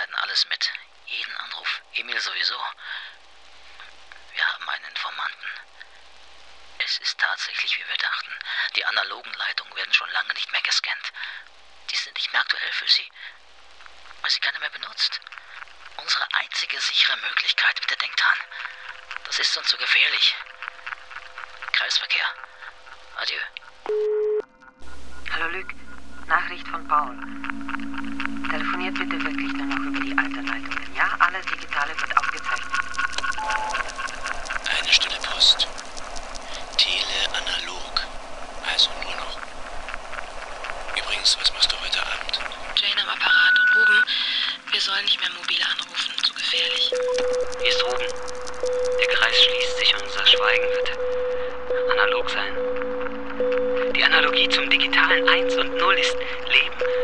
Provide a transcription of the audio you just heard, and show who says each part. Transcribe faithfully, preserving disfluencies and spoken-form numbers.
Speaker 1: werden alles mit. Jeden Anruf. Emil sowieso. Wir haben einen Informanten. Es ist tatsächlich, wie wir dachten. Die analogen Leitungen werden schon lange nicht mehr gescannt. Die sind nicht mehr aktuell für Sie, weil sie keiner mehr benutzt. Unsere einzige sichere Möglichkeit, bitte denkt dran. Das ist uns zu gefährlich. Kreisverkehr. Adieu.
Speaker 2: Hallo Luc, Nachricht von Paul. Telefoniert bitte wirklich nur noch über die alten Leitungen. Ja, alles Digitale wird aufgezeichnet.
Speaker 3: Eine Stelle Post. Tele-analog. Also nur noch. Übrigens, was machst du heute Abend?
Speaker 4: Jane am Apparat. Ruben, wir sollen nicht mehr mobil anrufen. Zu gefährlich.
Speaker 1: Hier ist Ruben. Der Kreis schließt sich und unser Schweigen wird analog sein. Die Analogie zum digitalen eins und null ist Leben.